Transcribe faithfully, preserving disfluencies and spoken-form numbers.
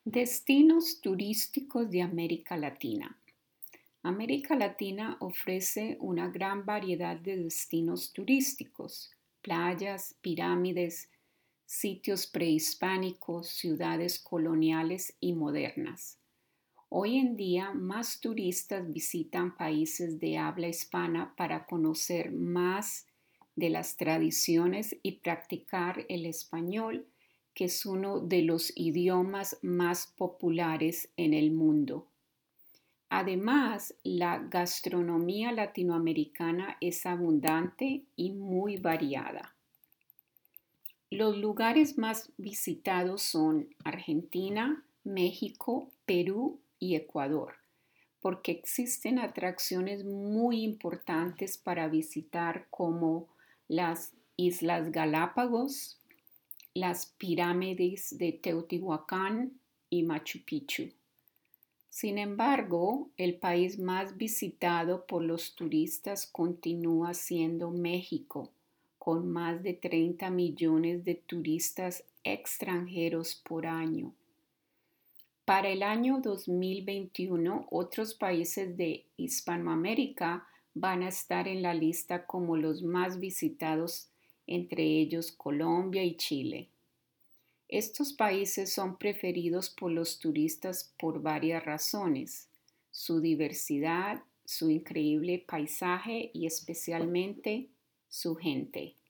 Destinos turísticos de América Latina. América Latina ofrece una gran variedad de destinos turísticos: playas, pirámides, sitios prehispánicos, ciudades coloniales y modernas. Hoy en día, más turistas visitan países de habla hispana para conocer más de las tradiciones y practicar el español, que es uno de los idiomas más populares en el mundo. Además, la gastronomía latinoamericana es abundante y muy variada. Los lugares más visitados son Argentina, México, Perú y Ecuador, porque existen atracciones muy importantes para visitar, como las Islas Galápagos, las pirámides de Teotihuacán y Machu Picchu. Sin embargo, el país más visitado por los turistas continúa siendo México, con más de treinta millones de turistas extranjeros por año. Para el año dos mil veintiuno, otros países de Hispanoamérica van a estar en la lista como los más visitados, entre ellos Colombia y Chile. Estos países son preferidos por los turistas por varias razones: su diversidad, su increíble paisaje y especialmente su gente.